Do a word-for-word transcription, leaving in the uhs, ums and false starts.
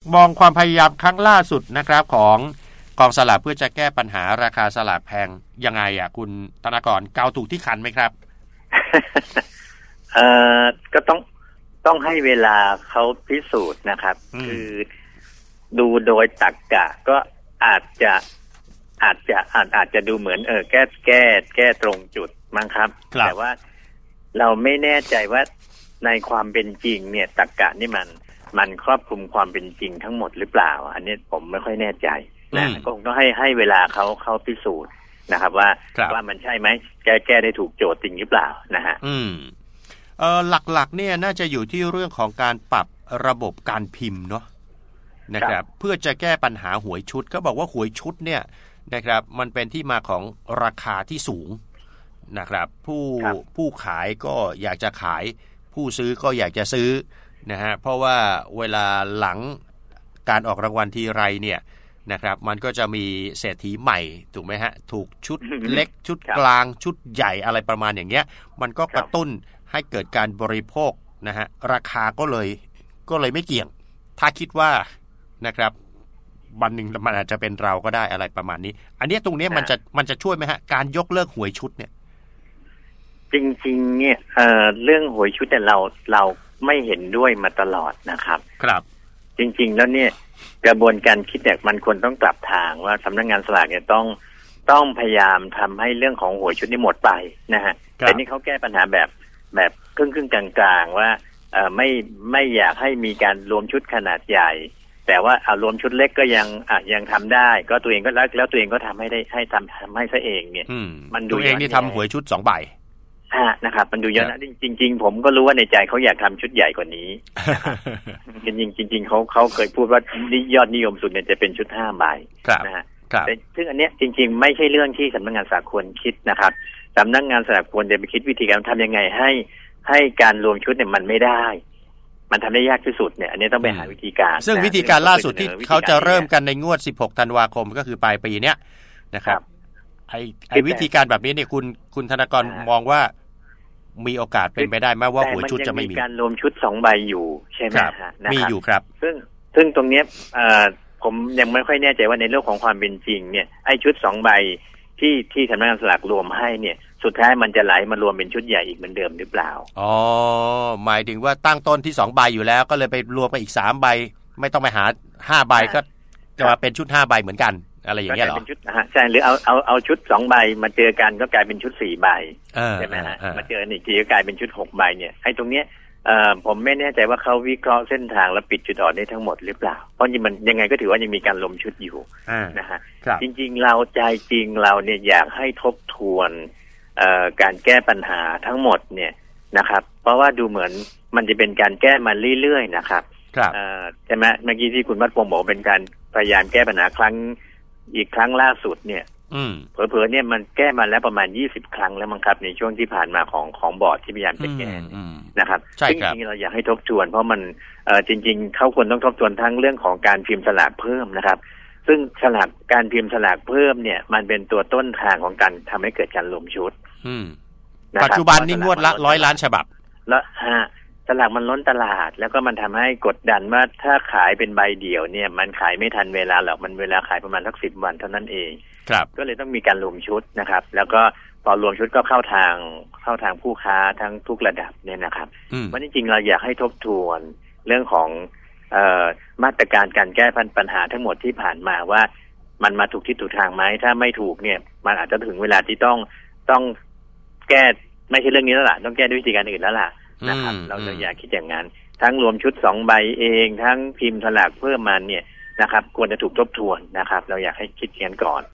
มองความพยายามครั้งล่าสุดนะครับของกองสลากเพื่อจะแก้ปัญหาราคาสลากแพงยังไงอ่ะคุณธนากรเกาถูกที่คันไหมครับเอ่อก็ต้องต้องให้เวลาเขาพิสูจน์นะครับคือดูโดยตรรกะก็อาจจะอาจจะอาจอาจจะดูเหมือนเออแก้แก้แก้ตรงจุดมั้งครับแต่ว่าเราไม่แน่ใจว่าในความเป็นจริงเนี่ยตรรกะนี่มันมันครอบคลุมความเป็นจริงทั้งหมดหรือเปล่าอันนี้ผมไม่ค่อยแน่ใจนะก็คงต้องให้ให้เวลาเขาเขาพิสูจน์นะครับว่าว่ามันใช่ไหมแก้แก้ได้ถูกโจทย์จริงหรือเปล่านะฮะอืมเออหลักๆเนี่ยน่าจะอยู่ที่เรื่องของการปรับระบบการพิมพ์เนาะนะครับเพื่อจะแก้ปัญหาหวยชุดก็บอกว่าหวยชุดเนี่ยนะครับมันเป็นที่มาของราคาที่สูงนะครับผู้ผู้ขายก็อยากจะขายผู้ซื้อก็อยากจะซื้อนะฮะเพราะว่าเวลาหลังการออกรางวัลทีไรเนี่ยนะครับมันก็จะมีเศรษฐีใหม่ถูกไหมฮะถูกชุดเล็กชุดกลางชุดใหญ่อะไรประมาณอย่างเงี้ยมันก็กระตุ้นให้เกิดการบริโภคนะฮะราคาก็เลยก็เลยไม่เกี่ยงถ้าคิดว่านะครับวันหนึ่งมันอาจจะเป็นเราก็ได้อะไรประมาณนี้อันนี้ตรงนี้มันจะมันจะช่วยไหมฮะการยกเลิกหวยชุดเนี่ยจริงๆเนี่ยเอ่อเรื่องหวยชุดแต่เราเราไม่เห็นด้วยมาตลอดนะครับครับจริงๆแล้วเนี่ยกระบวนการคิดเนี่ยมันควรต้องกลับทางว่าสำนักงานสลากเนี่ยต้องต้องพยายามทำให้เรื่องของหวยชุดนี้หมดไปนะฮะแต่นี่เขาแก้ปัญหาแบบแบบครึ่งๆกลางๆว่าเอ่อไม่ไม่อยากให้มีการรวมชุดขนาดใหญ่แต่ว่าเอารวมชุดเล็กก็ยังอ่ะยังทำได้ก็ตัวเองก็แล้วแล้วตัวเองก็ทำให้ได้ให้ทำทำให้ซะเองเนี่ยมันดูตัวเองนี่ทำหวยชุดสองใบอ่านะครับมันดูเยอะนะจริงๆผมก็รู้ว่าในใจเขาอยากทำชุดใหญ่กว่านี้จริงๆจริงๆเขาเขาเคยพูดว่านี่ยอดนิยมสุดเนี่ยจะเป็นชุดห้าใบนะฮะแต่ซึ่งอันเนี้ยจริงๆไม่ใช่เรื่องที่สำนักงานสลากควรคิดนะครับสำนักงานสลากควรจะไปคิดวิธีการทำยังไงให้ให้การรวมชุดเนี่ยมันไม่ได้มันทำได้ยากที่สุดเนี่ยอันนี้ต้องไปหาวิธีการซึ่งวิธีการล่าสุดที่เขาจะเริ่มกันในงวดสิบหกธันวาคมก็คือปลายปีเนี้ยนะครับไอไอวิธีการแบบนี้เนี่ยคุณคุณธนากรมองว่ามีโอกาสเป็นไปได้ไหมว่าหวยชุดจะไม่มีการรวมชุดสองใบอยู่ใช่ไหมฮะมีอยู่ครับซึ่งซึ่งตรงเนี้ยผมยังไม่ค่อยแน่ใจว่าในเรื่องของความเป็นจริงเนี่ยไอชุดสองใบที่ที่สำนักงานสลากรวมให้เนี่ยสุดท้ายมันจะไหลมารวมเป็นชุดใหญ่อีกเหมือนเดิมหรือเปล่าอ๋อหมายถึงว่าตั้งต้นที่สองใบอยู่แล้วก็เลยไปรวมไปอีกสามใบไม่ต้องไปหาห้าใบก็จะมาเป็นชุดห้าใบเหมือนกันอะไรอย่างเงี้ยหรอเป็นชุดใช่หรือเอาเอาเอาชุดสองใบมาเจอกันก็กลายเป็นชุดสี่ใบใช่ไหมฮะมาเจออีกทีก็กลายเป็นชุดหกใบเนี่ยไอ้ตรงเนี้ยผมไม่แน่ใจว่าเขาวิเคราะห์เส้นทางแล้วปิดจุดอ่อนได้ทั้งหมดหรือเปล่าเพราะมันยังไงก็ถือว่ายังมีการรวมชุดอยู่นะฮะจริงๆเราใจจริงเราเนี่ยอยากให้ทบทวนการแก้ปัญหาทั้งหมดเนี่ยนะครับเพราะว่าดูเหมือนมันจะเป็นการแก้มาเรื่อยๆนะครับใช่ไหมเมื่อกี้ที่คุณวัดพงศ์บอกเป็นการพยายามแก้ปัญหาครั้งอีกครั้งล่าสุดเนี่ยเผลอๆเนี่ยมันแก้มาแล้วประมาณยี่สิบครั้งแล้วมั้งครับในช่วงที่ผ่านมาของของบอร์ดที่พยายามจะแก้นะครับซึ่งจริงๆเราอยากให้ทบทวนเพราะมันจริงๆเขาควรต้องทบทวนทั้งเรื่องของการพิมพ์สลากเพิ่มนะครับซึ่งสลากการพิมพ์สลากเพิ่มเนี่ยมันเป็นตัวต้นทางของการทำให้เกิดการรวมชุดปัจจุบันนี่งวดละร้อยล้านฉบับแล้วฮะสลากมันล้นตลาดแล้วก็มันทำให้กดดันว่าถ้าขายเป็นใบเดี่ยวเนี่ยมันขายไม่ทันเวลาหรอกมันเวลาขายประมาณสักสิบวันเท่านั้นเองก็เลยต้องมีการรวมชุดนะครับแล้วก็พอรวมชุดก็เข้าทางเข้าทางผู้ค้าทั้งทุกระดับเนี่ยนะครับวันนี้จริงเราอยากให้ทบทวนเรื่องของเอ่อมาตรการการแก้ปัญหาทั้งหมดที่ผ่านมาว่ามันมาถูกที่ถูกทางไหมถ้าไม่ถูกเนี่ยมันอาจจะถึงเวลาที่ต้องต้องแก้ไม่ใช่เรื่องนี้แล้วล่ะต้องแก้ด้วยวิธีการอื่นแล้วล่ะนะครับเราจะอยากคิดอย่างนั้นทั้งรวมชุดสองใบเองทั้งพิมพ์สลากเพิ่มมาเนี่ยนะครับควรจะถูกทบทวนนะครับเราอยากให้คิดกันก่อน